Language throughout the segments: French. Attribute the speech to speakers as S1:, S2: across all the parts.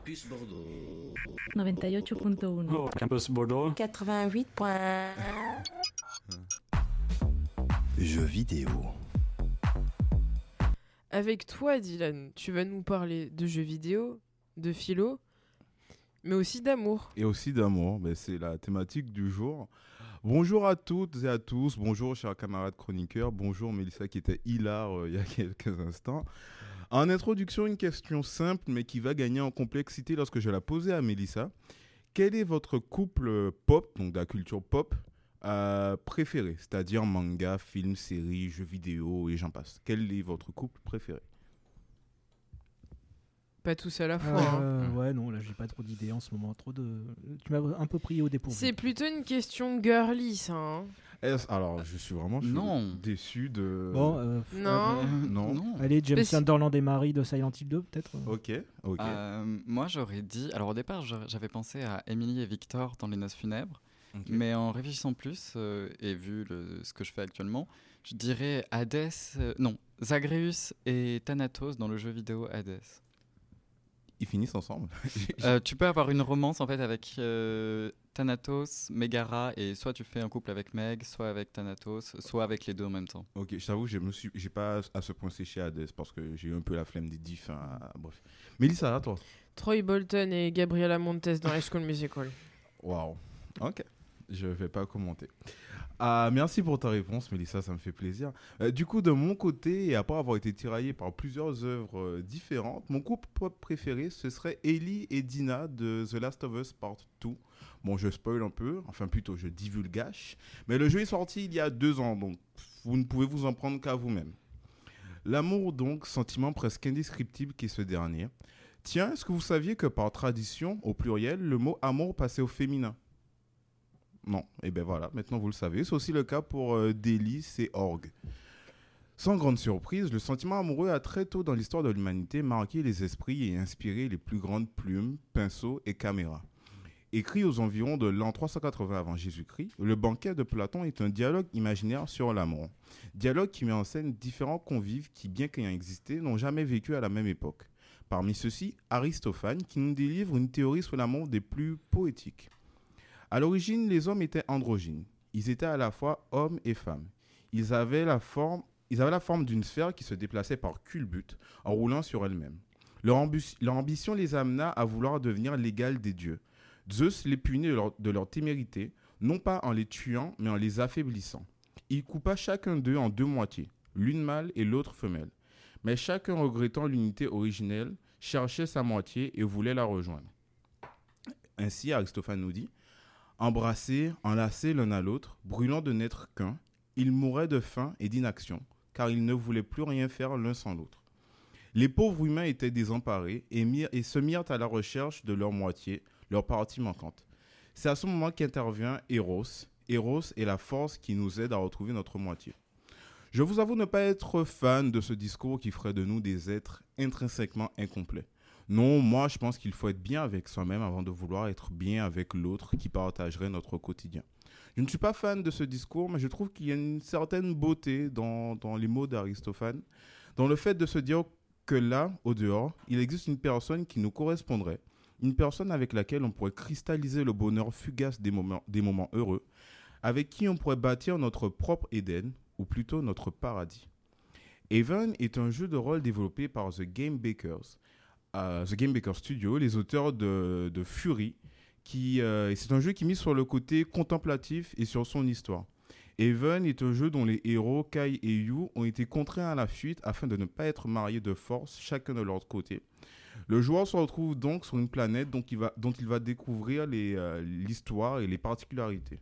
S1: Campus Bordeaux.
S2: 98.1.
S3: Campus Bordeaux.
S4: 88.
S5: Jeux vidéo.
S6: Avec toi, Dylan, tu vas nous parler de jeux vidéo, de philo, mais aussi d'amour.
S7: Et aussi d'amour, c'est la thématique du jour. Bonjour à toutes et à tous, bonjour chers camarades chroniqueurs, bonjour Mélissa qui était hilar il y a quelques instants. En introduction, une question simple mais qui va gagner en complexité lorsque je la posais à Mélissa. Quel est votre couple pop, donc de la culture pop, préféré, c'est-à-dire manga, film, série, jeux vidéo et j'en passe. Quel est votre couple préféré?
S6: Pas tous à la fois.
S8: Ouais, non, là j'ai pas trop d'idées en ce moment. Tu m'as un peu pris au dépourvu.
S6: C'est plutôt une question girly, ça. Hein.
S7: Alors, je suis vraiment déçu de.
S8: Bon,
S7: non.
S8: Allez, James Sunderland et Marie de Silent Hill 2, peut-être.
S7: Ok.
S9: Moi, j'aurais dit. Alors, au départ, j'avais pensé à Emily et Victor dans Les Noces Funèbres. Okay. Mais en réfléchissant plus, et vu ce que je fais actuellement, je dirais Zagreus et Thanatos dans le jeu vidéo Hades.
S7: Ils finissent ensemble.
S9: Tu peux avoir une romance en fait avec Thanatos, Megara, et soit tu fais un couple avec Meg, soit avec Thanatos, soit avec les deux en même temps.
S7: Ok, je t'avoue, j'ai pas à ce point séché Hades parce que j'ai eu un peu la flemme des diffs. Bref. Mélissa, là, toi?
S6: Troy Bolton et Gabriela Montes dans High School Musical.
S7: Waouh. Ok. Je vais pas commenter. Merci pour ta réponse, Mélissa, ça me fait plaisir. Du coup, de mon côté, et après avoir été tiraillé par plusieurs œuvres différentes, mon couple pop préféré, ce serait Ellie et Dina de The Last of Us Part 2. Bon, je spoil un peu, enfin plutôt, je divulgage. Mais le jeu est sorti il y a 2 ans, donc vous ne pouvez vous en prendre qu'à vous-même. L'amour, donc, sentiment presque indescriptible qu'est ce dernier. Tiens, est-ce que vous saviez que par tradition, au pluriel, le mot amour passait au féminin? Non, et bien voilà, maintenant vous le savez. C'est aussi le cas pour Délice et Orgue. Sans grande surprise, le sentiment amoureux a très tôt dans l'histoire de l'humanité marqué les esprits et inspiré les plus grandes plumes, pinceaux et caméras. Écrit aux environs de l'an 380 avant Jésus-Christ, le banquet de Platon est un dialogue imaginaire sur l'amour. Dialogue qui met en scène différents convives qui, bien qu'ayant existé, n'ont jamais vécu à la même époque. Parmi ceux-ci, Aristophane qui nous délivre une théorie sur l'amour des plus poétiques. À l'origine, les hommes étaient androgynes. Ils étaient à la fois hommes et femmes. Ils avaient la forme d'une sphère qui se déplaçait par culbute, en roulant sur elle-même. Leur ambition les amena à vouloir devenir l'égal des dieux. Zeus les punit de leur témérité, non pas en les tuant, mais en les affaiblissant. Il coupa chacun d'eux en 2 moitiés, l'une mâle et l'autre femelle. Mais chacun, regrettant l'unité originelle, cherchait sa moitié et voulait la rejoindre. Ainsi, Aristophane nous dit: embrassés, enlacés l'un à l'autre, brûlant de n'être qu'un, ils mouraient de faim et d'inaction, car ils ne voulaient plus rien faire l'un sans l'autre. Les pauvres humains étaient désemparés et se mirent à la recherche de leur moitié, leur partie manquante. C'est à ce moment qu'intervient Eros. Eros est la force qui nous aide à retrouver notre moitié. Je vous avoue ne pas être fan de ce discours qui ferait de nous des êtres intrinsèquement incomplets. Non, moi je pense qu'il faut être bien avec soi-même avant de vouloir être bien avec l'autre qui partagerait notre quotidien. Je ne suis pas fan de ce discours, mais je trouve qu'il y a une certaine beauté dans les mots d'Aristophane, dans le fait de se dire que là, au dehors, il existe une personne qui nous correspondrait, une personne avec laquelle on pourrait cristalliser le bonheur fugace des moments heureux, avec qui on pourrait bâtir notre propre Éden, ou plutôt notre paradis. Haven est un jeu de rôle développé par The Game Bakers Studio, les auteurs de Fury, c'est un jeu qui mise sur le côté contemplatif et sur son histoire. Haven est un jeu dont les héros, Kai et Yu, ont été contraints à la fuite afin de ne pas être mariés de force, chacun de leur côté. Le joueur se retrouve donc sur une planète dont il va découvrir l'histoire et les particularités.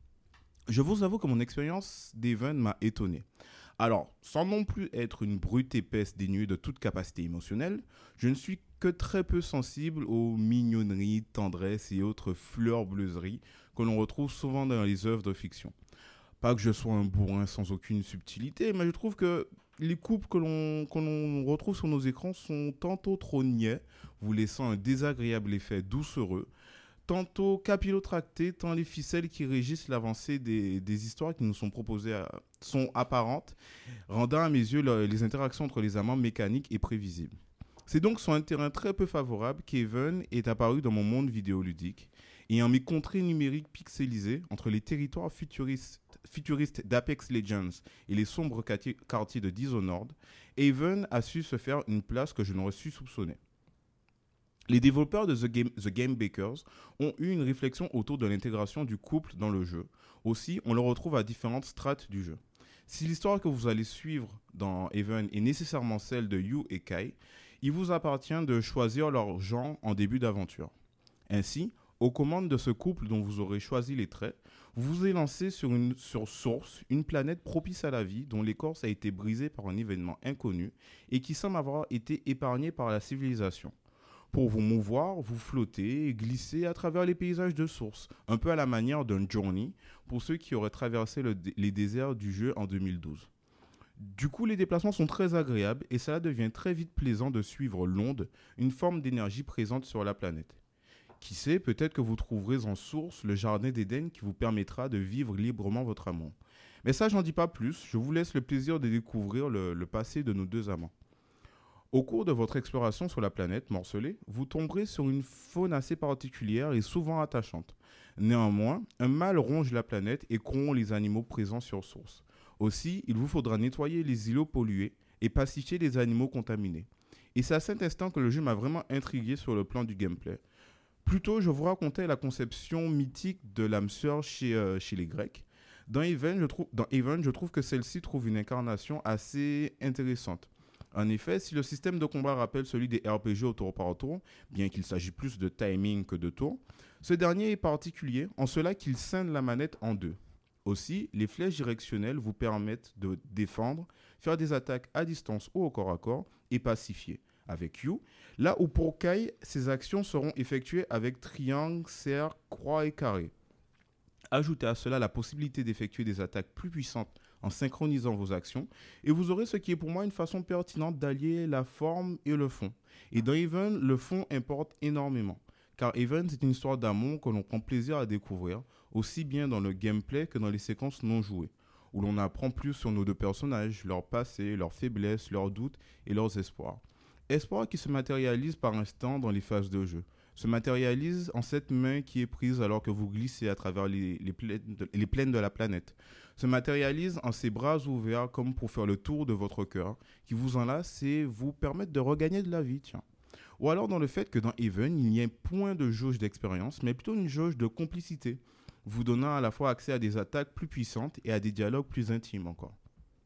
S7: Je vous avoue que mon expérience d'Haven m'a étonné. Alors, sans non plus être une brute épaisse dénuée de toute capacité émotionnelle, je ne suis que très peu sensible aux mignonneries, tendresses et autres fleurs-bleuseries que l'on retrouve souvent dans les œuvres de fiction. Pas que je sois un bourrin sans aucune subtilité, mais je trouve que les couples que l'on retrouve sur nos écrans sont tantôt trop niais, vous laissant un désagréable effet doucereux, tantôt capillotractés, tant les ficelles qui régissent l'avancée des histoires qui nous sont proposées sont apparentes, rendant à mes yeux les interactions entre les amants mécaniques et prévisibles. C'est donc sur un terrain très peu favorable qu'Haven est apparu dans mon monde vidéoludique. Et en mes contrées numériques pixelisées entre les territoires futuristes d'Apex Legends et les sombres quartiers de Dishonored, Haven a su se faire une place que je n'aurais su soupçonner. Les développeurs de The Game Bakers ont eu une réflexion autour de l'intégration du couple dans le jeu. Aussi, on le retrouve à différentes strates du jeu. Si l'histoire que vous allez suivre dans Haven est nécessairement celle de Yu et Kai, il vous appartient de choisir leur genre en début d'aventure. Ainsi, aux commandes de ce couple dont vous aurez choisi les traits, vous vous élancez sur Source, une planète propice à la vie dont l'écorce a été brisée par un événement inconnu et qui semble avoir été épargnée par la civilisation. Pour vous mouvoir, vous flottez et glissez à travers les paysages de Source, un peu à la manière d'un Journey pour ceux qui auraient traversé les déserts du jeu en 2012. Du coup, les déplacements sont très agréables et cela devient très vite plaisant de suivre l'onde, une forme d'énergie présente sur la planète. Qui sait, peut-être que vous trouverez en Source le jardin d'Éden qui vous permettra de vivre librement votre amour. Mais ça, j'en dis pas plus, je vous laisse le plaisir de découvrir le passé de nos deux amants. Au cours de votre exploration sur la planète morcelée, vous tomberez sur une faune assez particulière et souvent attachante. Néanmoins, un mal ronge la planète et corrompt les animaux présents sur Source. Aussi, il vous faudra nettoyer les îlots pollués et pacifier les animaux contaminés. Et c'est à cet instant que le jeu m'a vraiment intrigué sur le plan du gameplay. Plutôt, je vous racontais la conception mythique de l'âme sœur chez les Grecs. Dans Haven, je trouve que celle-ci trouve une incarnation assez intéressante. En effet, si le système de combat rappelle celui des RPG au tour par tour, bien qu'il s'agisse plus de timing que de tour, ce dernier est particulier en cela qu'il scinde la manette en deux. Aussi, les flèches directionnelles vous permettent de défendre, faire des attaques à distance ou au corps à corps et pacifier avec Yu, là où pour Kai, ces actions seront effectuées avec triangle, cercle, croix et carré. Ajoutez à cela la possibilité d'effectuer des attaques plus puissantes en synchronisant vos actions, et vous aurez ce qui est pour moi une façon pertinente d'allier la forme et le fond. Et dans Haven, le fond importe énormément, car Haven, c'est une histoire d'amour que l'on prend plaisir à découvrir, aussi bien dans le gameplay que dans les séquences non jouées, où l'on apprend plus sur nos deux personnages, leur passé, leurs faiblesses, leurs doutes et leurs espoirs. Espoirs qui se matérialisent par instant dans les phases de jeu, se matérialisent en cette main qui est prise alors que vous glissez à travers les plaines de la planète, se matérialise en ses bras ouverts comme pour faire le tour de votre cœur, qui vous enlace et vous permettent de regagner de la vie, tiens. Ou alors dans le fait que dans Haven, il n'y a point de jauge d'expérience, mais plutôt une jauge de complicité, vous donnant à la fois accès à des attaques plus puissantes et à des dialogues plus intimes encore.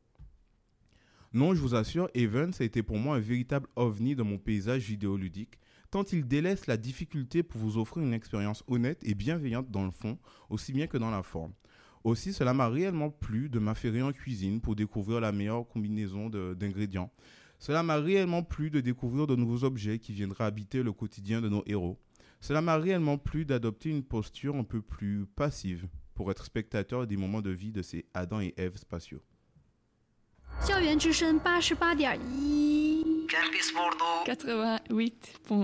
S7: Non, je vous assure, Haven, ça a été pour moi un véritable ovni dans mon paysage vidéoludique, tant il délaisse la difficulté pour vous offrir une expérience honnête et bienveillante dans le fond, aussi bien que dans la forme. Aussi, cela m'a réellement plu de m'affairer en cuisine pour découvrir la meilleure combinaison d'ingrédients. Cela m'a réellement plu de découvrir de nouveaux objets qui viendraient habiter le quotidien de nos héros. Cela m'a réellement plu d'adopter une posture un peu plus passive pour être spectateur des moments de vie de ces Adam et Ève spatiaux.
S1: 校园之声88.1
S3: Campus Bordeaux
S2: 88.1.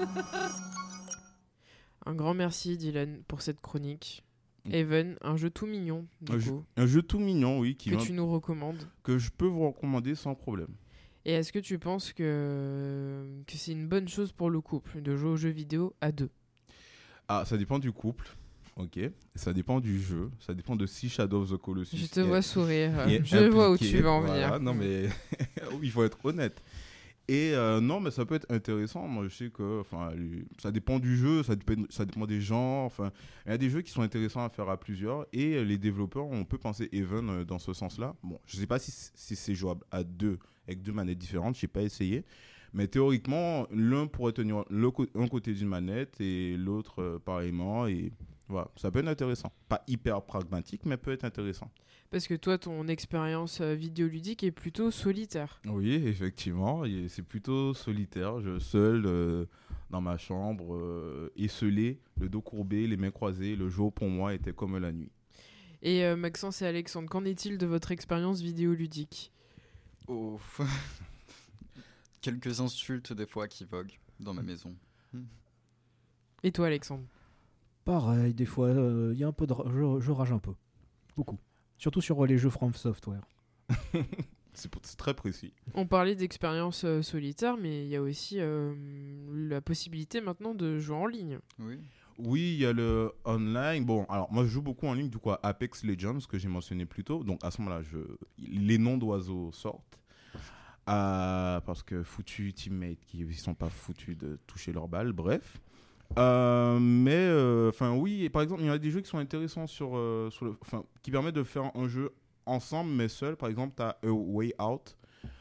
S6: Un grand merci Dylan pour cette chronique. Haven, un jeu tout mignon,
S7: un jeu tout mignon, oui,
S6: que tu nous recommandes.
S7: Que je peux vous recommander sans problème.
S6: Et est-ce que tu penses que c'est une bonne chose pour le couple de jouer aux jeux vidéo à deux?
S7: Ah, ça dépend du couple, ok. Ça dépend du jeu, ça dépend de si Shadow of the Colossus.
S6: Je te vois sourire, je vois où tu vas en venir.
S7: Non mais il faut être honnête. Et non, mais ça peut être intéressant. Moi, je sais que ça dépend du jeu, ça dépend des genres. Enfin, il y a des jeux qui sont intéressants à faire à plusieurs. Et les développeurs, on peut penser Haven dans ce sens-là. Bon, je ne sais pas si c'est jouable à deux, avec deux manettes différentes. Je n'ai pas essayé. Mais théoriquement, l'un pourrait tenir un côté d'une manette et l'autre pareillement. Et voilà, ça peut être intéressant. Pas hyper pragmatique, mais peut être intéressant.
S6: Parce que toi, ton expérience vidéoludique est plutôt solitaire.
S7: Oui, effectivement, c'est plutôt solitaire. Seul dans ma chambre, esselé, le dos courbé, les mains croisées. Le jour pour moi était comme la nuit.
S6: Et Maxence et Alexandre, qu'en est-il de votre expérience vidéoludique?
S9: Oh. Quelques insultes des fois qui voguent dans ma maison.
S6: Et toi, Alexandre?
S8: Pareil, des fois, il y a un peu de je rage un peu. Beaucoup. Surtout sur les jeux From Software.
S7: C'est très précis.
S6: On parlait d'expérience solitaire, mais il y a aussi la possibilité maintenant de jouer en ligne.
S9: Oui.
S7: Oui, il y a le online. Bon, alors moi je joue beaucoup en ligne, du coup à Apex Legends, que j'ai mentionné plus tôt. Donc à ce moment-là, les noms d'oiseaux sortent. Parce que foutus teammates qui ne sont pas foutus de toucher leur balle, bref. Mais oui, et par exemple, il y a des jeux qui sont intéressants qui permettent de faire un jeu ensemble mais seul. Par exemple, tu as A Way Out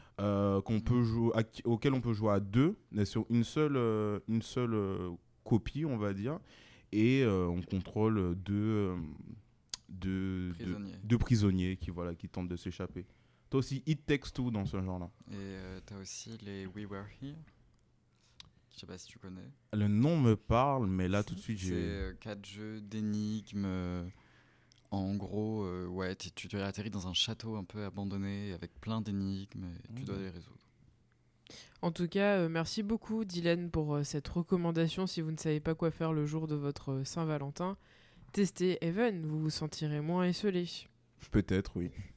S7: auquel on peut jouer à deux, mais sur une seule copie, on va dire, et on contrôle deux prisonniers qui tentent de s'échapper. T'as aussi It Takes Two dans ce genre-là.
S9: Et t'as aussi les We Were Here. Je sais pas si tu connais.
S7: Le nom me parle, mais là tout de suite
S9: j'ai... C'est 4 jeux d'énigmes. En gros, tu atterris dans un château un peu abandonné avec plein d'énigmes et tu dois les résoudre.
S6: En tout cas, merci beaucoup Dylan pour cette recommandation. Si vous ne savez pas quoi faire le jour de votre Saint-Valentin, testez Even, vous vous sentirez moins esselé.
S7: Peut-être, oui.